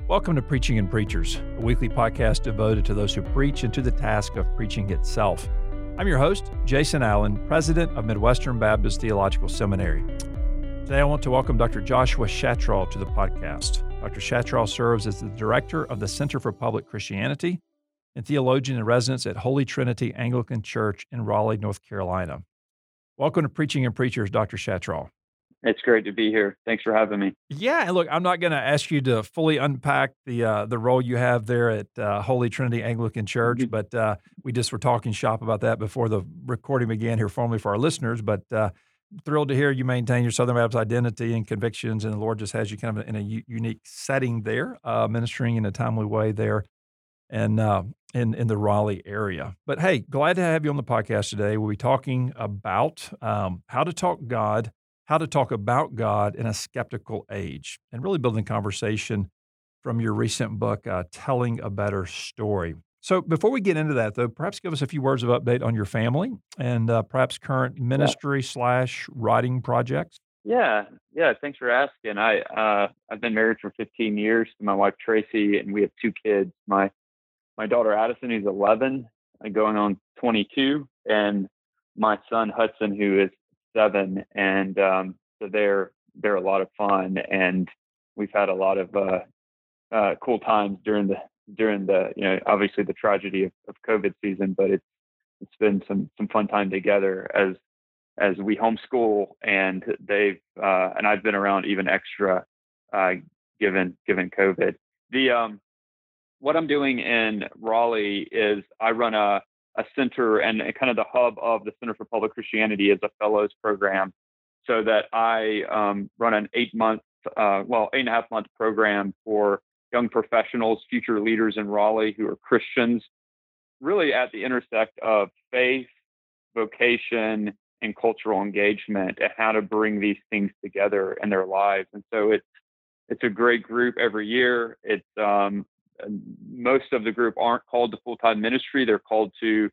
Welcome to Preaching and Preachers, a weekly podcast devoted to those who preach and to the task of preaching itself. I'm your host, Jason Allen, president of Midwestern Baptist Theological Seminary. Today, I want to welcome Dr. Joshua Schatraw to the podcast. Dr. Schatraw serves as the director of the Center for Public Christianity and theologian in residence at Holy Trinity Anglican Church in Raleigh, North Carolina. Welcome to Preaching and Preachers, Dr. Schatraw. It's great to be here. Thanks for having me. Yeah, and look, I'm not going to ask you to fully unpack the role you have there at Holy Trinity Anglican Church, but we just were talking shop about that before the recording began here formally for our listeners. But thrilled to hear you maintain your Southern Baptist identity and convictions, and the Lord just has you kind of in a unique setting there, ministering in a timely way there, and in the Raleigh area. But hey, glad to have you on the podcast today. We'll be talking about how to talk about God in a skeptical age, and really building conversation from your recent book, Telling a Better Story. So before we get into that, though, perhaps give us a few words of update on your family and perhaps current ministry / writing projects. Yeah. Thanks for asking. I've been married for 15 years to my wife, Tracy, and we have two kids. My daughter, Addison, who's 11, going on 22, and my son, Hudson, who is 7, and so they're a lot of fun, and we've had a lot of cool times during the obviously the tragedy of COVID season, but it's been some fun time together as we homeschool, and they've and I've been around even extra given COVID. What I'm doing in Raleigh is I run a center, and kind of the hub of the Center for Public Christianity is a fellows program, so that I run an 8.5 month program for young professionals, future leaders in Raleigh who are Christians, really at the intersect of faith, vocation, and cultural engagement, and how to bring these things together in their lives. And so it's a great group every year. It's most of the group aren't called to full-time ministry. They're called to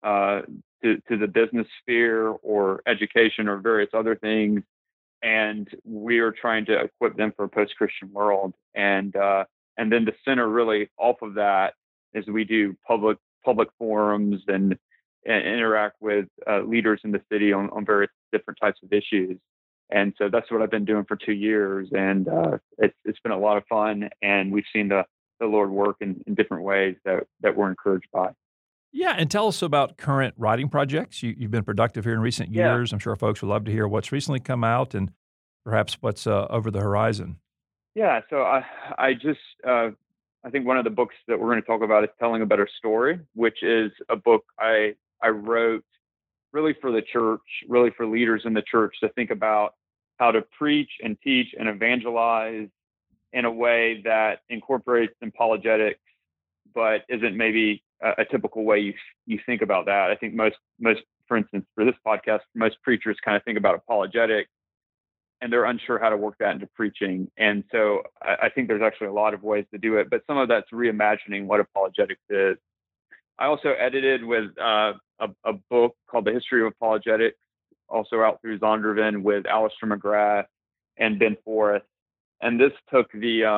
the business sphere or education or various other things. And we are trying to equip them for a post-Christian world. And then the center really off of that is we do public forums and interact with leaders in the city on various different types of issues. And so that's what I've been doing for 2 years. And it's been a lot of fun. And we've seen the Lord work in different ways that we're encouraged by. Yeah, and tell us about current writing projects. You've been productive here in recent years. I'm sure folks would love to hear what's recently come out and perhaps what's over the horizon. Yeah, so I think one of the books that we're going to talk about is Telling a Better Story, which is a book I wrote really for the church, really for leaders in the church to think about how to preach and teach and evangelize in a way that incorporates apologetics, but isn't maybe a typical way you think about that. I think most, for instance, for this podcast, most preachers kind of think about apologetics, and they're unsure how to work that into preaching. And so I think there's actually a lot of ways to do it, but some of that's reimagining what apologetics is. I also edited with a book called The History of Apologetics, also out through Zondervan, with Alistair McGrath and Ben Forrest. And this took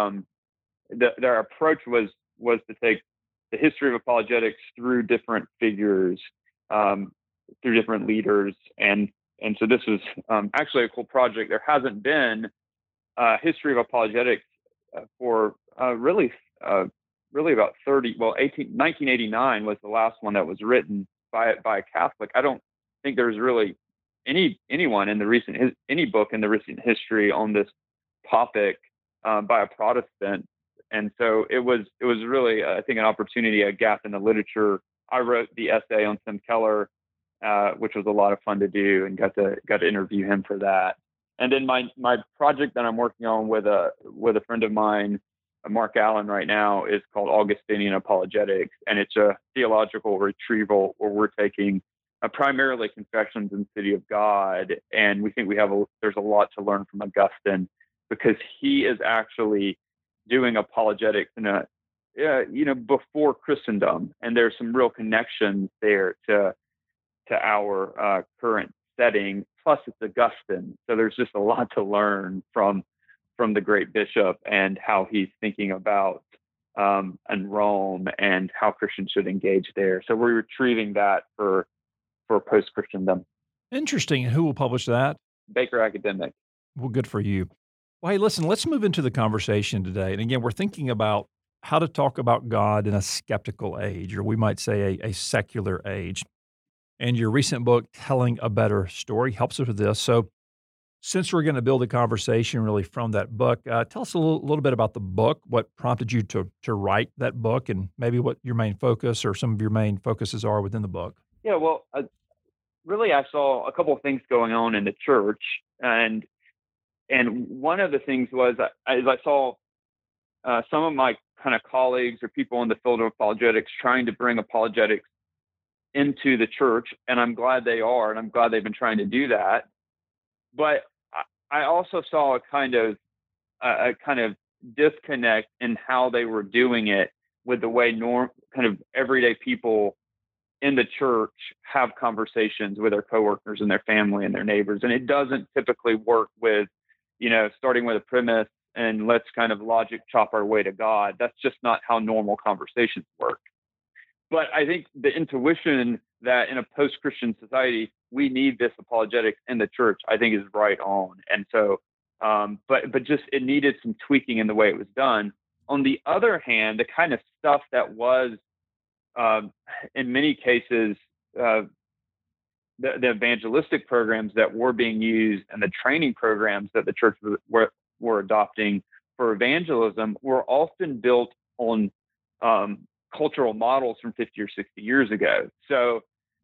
their approach was to take the history of apologetics through different figures, through different leaders, and so this was actually a cool project. There hasn't been a history of apologetics for really about 1989 was the last one that was written by a Catholic. I don't think there's really anyone in any book in the recent history on this topic by a Protestant. And so it was really, I think, an opportunity, a gap in the literature. I wrote the essay on Tim Keller, which was a lot of fun to do, and got to interview him for that. And then my project that I'm working on with a friend of mine, Mark Allen, right now, is called Augustinian Apologetics, and it's a theological retrieval where we're taking primarily Confessions in the City of God, and we think there's a lot to learn from Augustine, because he is actually doing apologetics before Christendom, and there's some real connections there to our current setting. Plus, it's Augustine, so there's just a lot to learn from from the great bishop and how he's thinking about and Rome and how Christians should engage there. So we're retrieving that for post Christendom. Interesting. And who will publish that? Baker Academic. Well, good for you. Well, hey, listen, let's move into the conversation today. And again, we're thinking about how to talk about God in a skeptical age, or we might say a secular age. And your recent book, Telling a Better Story, helps us with this. So, since we're going to build a conversation really from that book, tell us a little bit about the book, what prompted you to write that book, and maybe what your main focus or some of your main focuses are within the book. Yeah, well, really, I saw a couple of things going on in the church, and one of the things was as I saw some of my kind of colleagues or people in the field of apologetics trying to bring apologetics into the church, and I'm glad they are, and I'm glad they've been trying to do that. But I also saw a kind of disconnect in how they were doing it with the way kind of everyday people in the church have conversations with their coworkers and their family and their neighbors. And it doesn't typically work with, starting with a premise and let's kind of logic chop our way to God. That's just not how normal conversations work. But I think the intuition that in a post-Christian society, we need this apologetics in the church, I think is right on. And so, but just it needed some tweaking in the way it was done. On the other hand, the kind of stuff that was, in many cases, the evangelistic programs that were being used and the training programs that the church were adopting for evangelism were often built on cultural models from 50 or 60 years ago. So,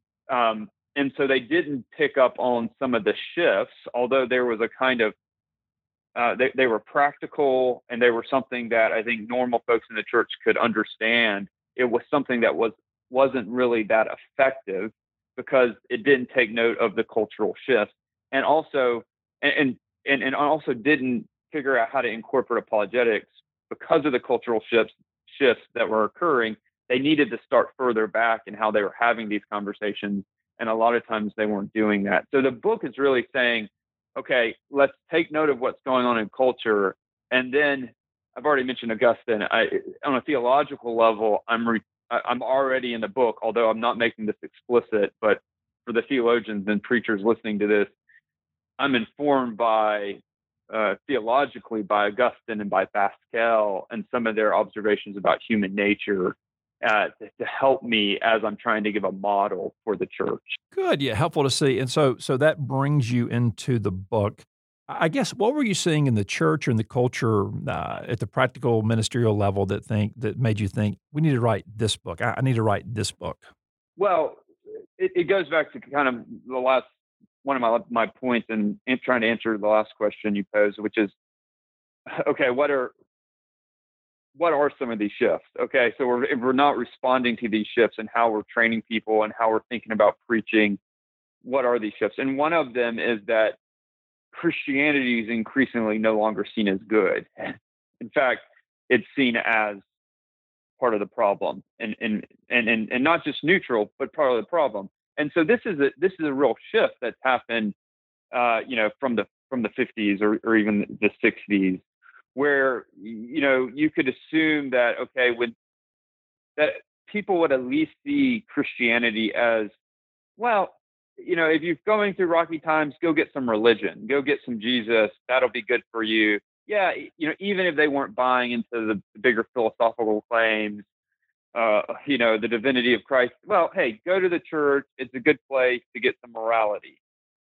and so they didn't pick up on some of the shifts, although there was a kind of, they were practical and they were something that I think normal folks in the church could understand. It was something that wasn't really that effective because it didn't take note of the cultural shifts, and also and also didn't figure out how to incorporate apologetics because of the cultural shifts that were occurring. They needed to start further back in how they were having these conversations, and a lot of times they weren't doing that. So the book is really saying, okay, let's take note of what's going on in culture, and then I've already mentioned Augustine. On a theological level, I'm already in the book, although I'm not making this explicit, but for the theologians and preachers listening to this, I'm informed by theologically by Augustine and by Pascal and some of their observations about human nature to help me as I'm trying to give a model for the church. Good, yeah, helpful to see. And so that brings you into the book. I guess what were you seeing in the church or in the culture at the practical ministerial level that made you think we need to write this book? I need to write this book. Well, it goes back to kind of the last one of my points in trying to answer the last question you posed, which is, okay, what are some of these shifts? Okay, so if we're not responding to these shifts and how we're training people and how we're thinking about preaching, what are these shifts? And one of them is that Christianity is increasingly no longer seen as good. In fact, it's seen as part of the problem, and not just neutral, but part of the problem. And so this is a real shift that's happened, from the 50s or even the 60s, where you could assume that that people would at least see Christianity as, well, if you're going through rocky times, go get some religion, go get some Jesus. That'll be good for you. Yeah, even if they weren't buying into the bigger philosophical claims, the divinity of Christ. Well, hey, go to the church. It's a good place to get some morality.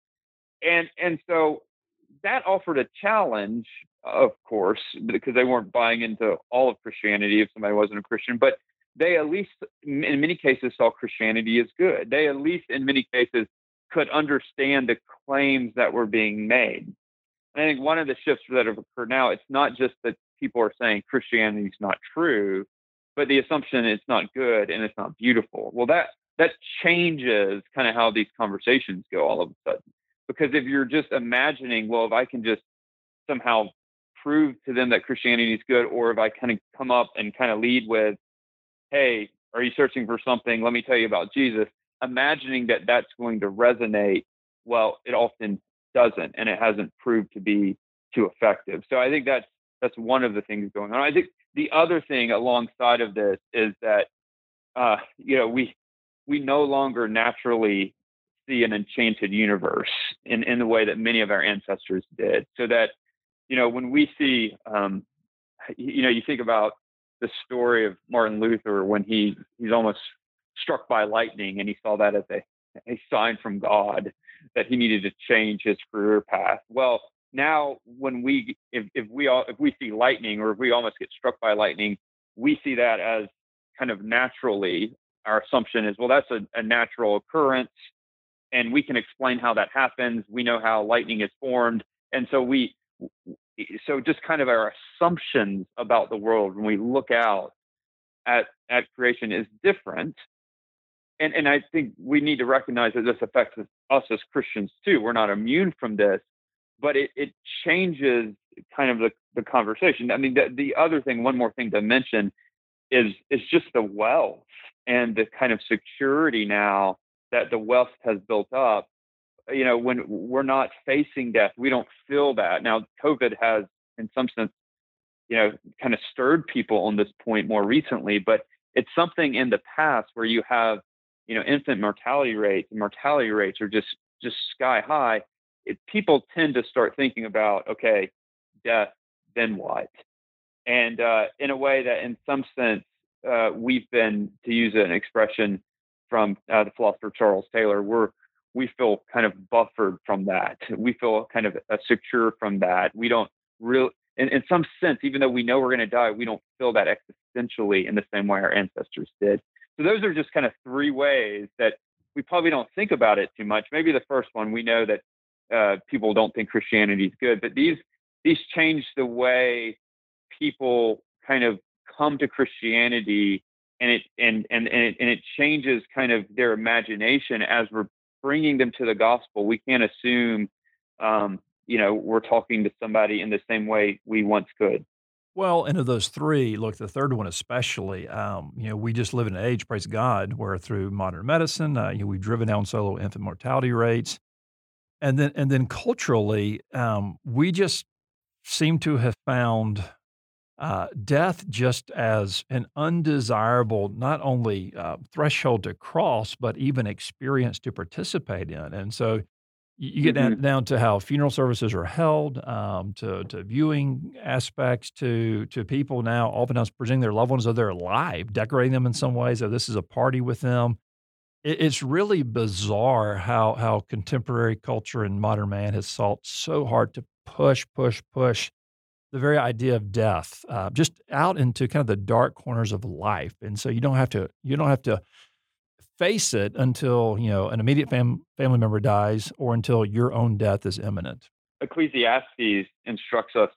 And so that offered a challenge, of course, because they weren't buying into all of Christianity if somebody wasn't a Christian, but they at least in many cases saw Christianity as good. They at least in many cases could understand the claims that were being made. And I think one of the shifts that have occurred now, it's not just that people are saying Christianity is not true, but the assumption it's not good and it's not beautiful. Well, that changes kind of how these conversations go all of a sudden. Because if you're just imagining, well, if I can just somehow prove to them that Christianity is good, or if I kind of come up and kind of lead with, hey, are you searching for something? Let me tell you about Jesus. Imagining that that's going to resonate, well, it often doesn't, and it hasn't proved to be too effective. So I think that's one of the things going on. I think the other thing alongside of this is that we no longer naturally see an enchanted universe in the way that many of our ancestors did. So that when we see you think about the story of Martin Luther when he's almost struck by lightning and he saw that as a sign from God that he needed to change his career path. Well, now when if we see lightning or if we almost get struck by lightning, we see that as kind of naturally. Our assumption is, well, that's a natural occurrence, and we can explain how that happens. We know how lightning is formed, and so just kind of our assumptions about the world when we look out at creation is different. And I think we need to recognize that this affects us as Christians too. We're not immune from this, but it changes kind of the conversation. I mean, the other thing, one more thing to mention is just the wealth and the kind of security now that the wealth has built up. When we're not facing death, we don't feel that. Now, COVID has, in some sense, kind of stirred people on this point more recently, but it's something in the past where you have, infant mortality rates, and mortality rates are just sky high. People tend to start thinking about, okay, death, then what? And in a way that, in some sense, we've been, to use an expression from the philosopher Charles Taylor, we feel kind of buffered from that. We feel kind of secure from that. We don't really, in some sense, even though we know we're going to die, we don't feel that existentially in the same way our ancestors did. So those are just kind of three ways that we probably don't think about it too much. Maybe the first one, we know that people don't think Christianity is good, but these change the way people kind of come to Christianity, and it changes kind of their imagination as we're bringing them to the gospel. We can't assume, we're talking to somebody in the same way we once could. Well, and of those three, look, the third one especially, we just live in an age, praise God, where through modern medicine, we've driven down solo infant mortality rates. And then culturally, we just seem to have found death just as an undesirable, not only threshold to cross, but even experience to participate in. And so you get Mm-hmm. down to how funeral services are held, to viewing aspects, to people now oftentimes presenting their loved ones as though they're alive, decorating them in some ways, so this is a party with them. It's really bizarre how contemporary culture and modern man has sought so hard to push the very idea of death, just out into kind of the dark corners of life, and so you don't have to face it until, an immediate family member dies or until your own death is imminent. Ecclesiastes instructs us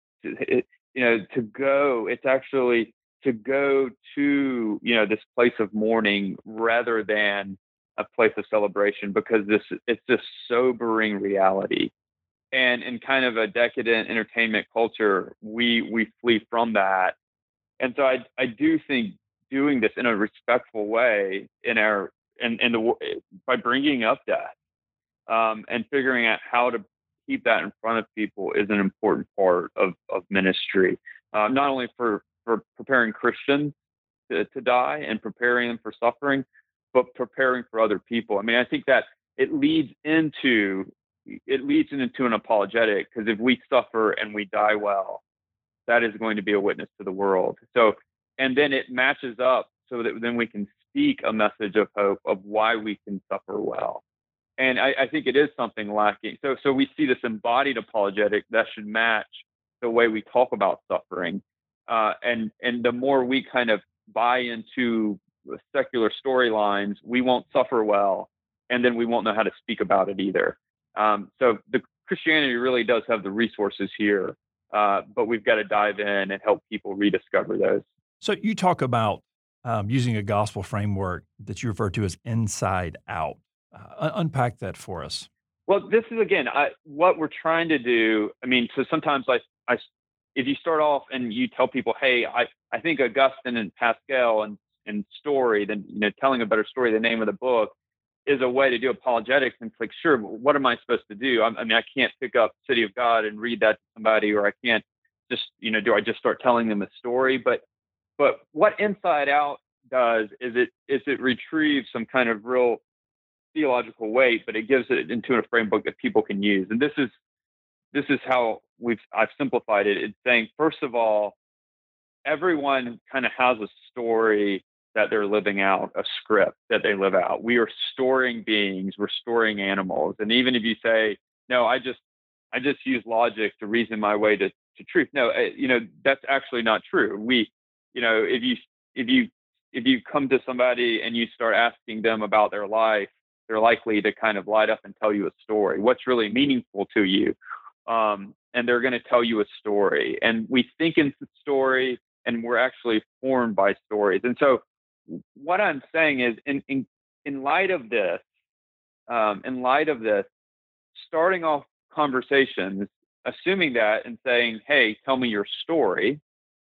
to go. It's actually to go to, this place of mourning rather than a place of celebration, because it's this sobering reality. And in kind of a decadent entertainment culture, we flee from that. And so I do think doing this in a respectful way by bringing up death, and figuring out how to keep that in front of people is an important part of ministry, not only for preparing Christians to die and preparing them for suffering, but preparing for other people. I mean, I think that it leads into an apologetic, because if we suffer and we die well, that is going to be a witness to the world. So, and then it matches up so that then we can speak a message of hope of why we can suffer well. And I think it is something lacking. So we see this embodied apologetic that should match the way we talk about suffering. And the more we kind of buy into secular storylines, we won't suffer well, and then we won't know how to speak about it either. So the Christianity really does have the resources here, but we've got to dive in and help people rediscover those. So you talk about using a gospel framework that you refer to as inside out. Unpack that for us. Well, this is again what we're trying to do. I mean, so sometimes if you start off and you tell people, "Hey, I think Augustine and Pascal and story," then telling a better story, the name of the book. is a way to do apologetics. And it's like, sure, but what am I supposed to do? I mean, I can't pick up City of God and read that to somebody, or I can't just, do I just start telling them a story? But what Inside Out does is it retrieves some kind of real theological weight, but it gives it into a framework that people can use. And this is how I've simplified it. It's saying, first of all, everyone kind of has a story that they're living out, a script that they live out. We are storing beings, we're storing animals. And even if you say, no, I just use logic to reason my way to truth. No, that's actually not true. If you come to somebody and you start asking them about their life, they're likely to kind of light up and tell you a story. What's really meaningful to you? And they're going to tell you a story. And we think in story, and we're actually formed by stories. And so, what I'm saying is, in light of this, starting off conversations, assuming that and saying, "Hey, tell me your story,"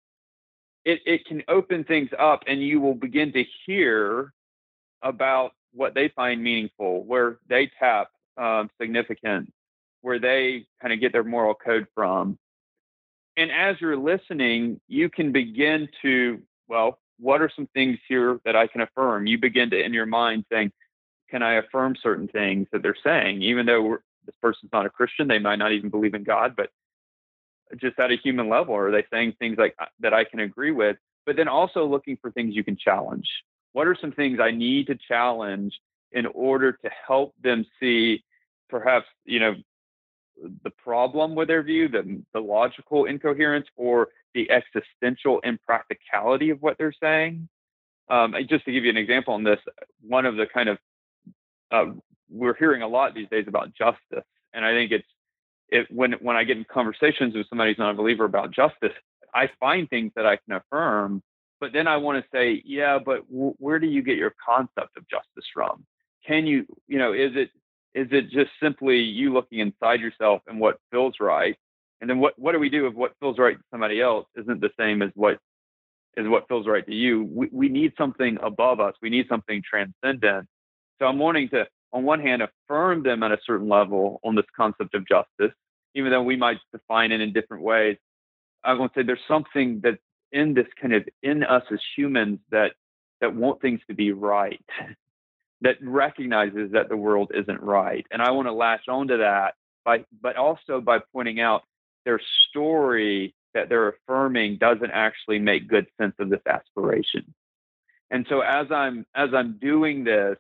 it can open things up, and you will begin to hear about what they find meaningful, where they tap significance, where they kind of get their moral code from. And as you're listening, you can begin to, well, what are some things here that I can affirm? You begin to, in your mind, saying, can I affirm certain things that they're saying? Even though this person's not a Christian, they might not even believe in God, but just at a human level, are they saying things like that I can agree with? But then also looking for things you can challenge. What are some things I need to challenge in order to help them see perhaps, the problem with their view, the logical incoherence, or the existential impracticality of what they're saying? Just to give you an example on this, one of the kind of we're hearing a lot these days about justice, and I think when I get in conversations with somebody who's not a believer about justice, I find things that I can affirm, but then I want to say, yeah, but where do you get your concept of justice from? Can you, is it just simply you looking inside yourself and what feels right? And then what do we do if what feels right to somebody else isn't the same as what feels right to you? We need something above us. We need something transcendent. So I'm wanting to, on one hand, affirm them at a certain level on this concept of justice, even though we might define it in different ways. I want to say there's something that's in this kind of in us as humans that want things to be right, that recognizes that the world isn't right. And I want to latch onto that but also by pointing out their story that they're affirming doesn't actually make good sense of this aspiration. And so as I'm doing this,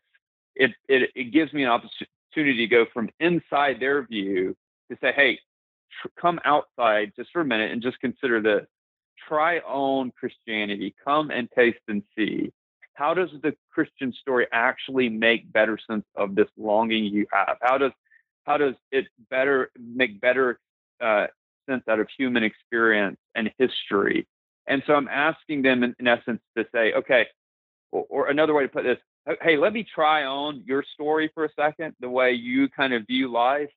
it gives me an opportunity to go from inside their view to say, hey, come outside just for a minute and just consider this. Try on Christianity. Come and taste and see. How does the Christian story actually make better sense of this longing you have? How does it make better sense out of human experience and history? And so I'm asking them in essence to say, okay, or another way to put this, hey, let me try on your story for a second, the way you kind of view life,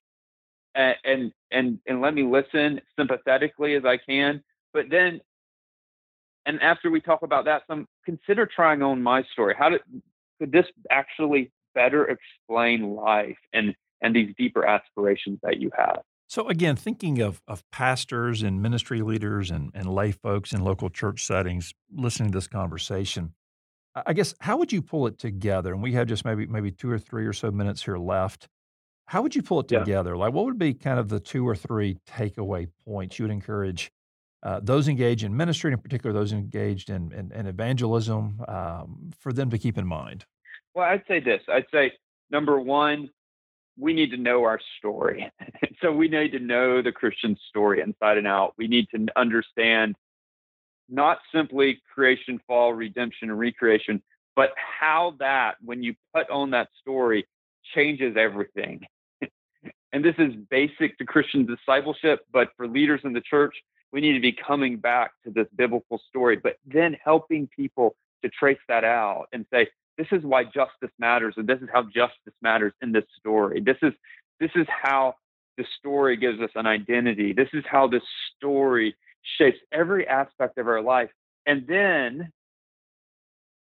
and let me listen sympathetically as I can. But then, and after we talk about that, consider trying on my story. Could this actually better explain life and these deeper aspirations that you have? So again, thinking of pastors and ministry leaders and lay folks in local church settings listening to this conversation, I guess, how would you pull it together? And we have just maybe 2 or 3 or so minutes here left. How would you pull it Yeah. together? Like, what would be kind of the 2 or 3 takeaway points you would encourage those engaged in ministry, in particular those engaged in evangelism, for them to keep in mind? Well, I'd say this. I'd say, number one, we need to know our story. So we need to know the Christian story inside and out. We need to understand not simply creation, fall, redemption, and recreation, but how that, when you put on that story, changes everything. And this is basic to Christian discipleship, but for leaders in the church, we need to be coming back to this biblical story, but then helping people to trace that out and say, this is why justice matters, and this is how justice matters in this story. This is how the story gives us an identity. This is how this story shapes every aspect of our life. And then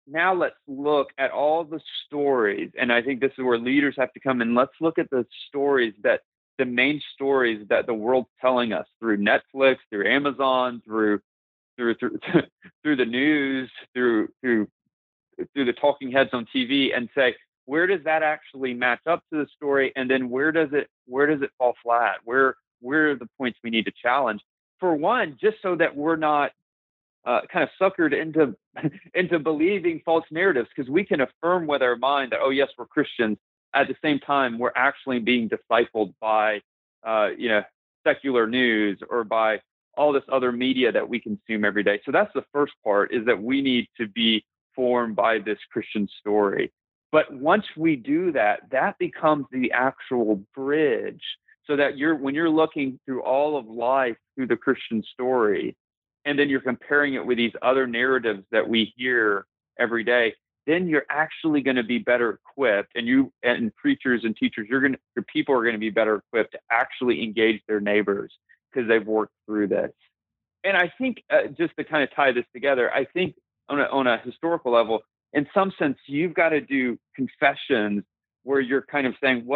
now let's look at all the stories. And I think this is where leaders have to come in. Let's look at the stories the main stories that the world's telling us through Netflix, through Amazon, through the news, through the talking heads on TV, and say, where does that actually match up to the story? And then where does it fall flat? Where are the points we need to challenge? For one, just so that we're not kind of suckered into believing false narratives, because we can affirm with our mind that, oh yes, we're Christians. At the same time, we're actually being discipled by secular news or by all this other media that we consume every day. So that's the first part, is that we need to be formed by this Christian story. But once we do that, that becomes the actual bridge, so that when you're looking through all of life through the Christian story, and then you're comparing it with these other narratives that we hear every day, then you're actually going to be better equipped, and preachers and teachers, your people are going to be better equipped to actually engage their neighbors because they've worked through this. And I think just to kind of tie this together, I think on a historical level, in some sense, you've got to do confessions where you're kind of saying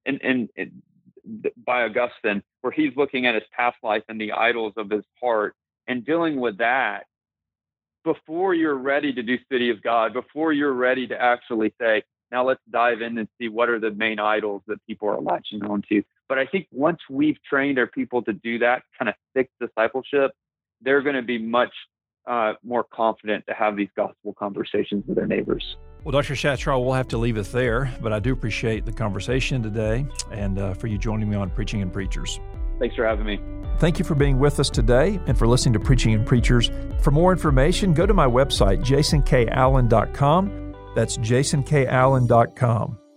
by Augustine, where he's looking at his past life and the idols of his heart and dealing with that before you're ready to do City of God, before you're ready to actually say, now let's dive in and see what are the main idols that people are latching on to. But I think once we've trained our people to do that kind of thick discipleship, they're going to be much more confident to have these gospel conversations with their neighbors. Well, Dr. Schatzraw, we'll have to leave it there, but I do appreciate the conversation today and for you joining me on Preaching and Preachers. Thanks for having me. Thank you for being with us today and for listening to Preaching and Preachers. For more information, go to my website, jasonkallen.com. That's jasonkallen.com.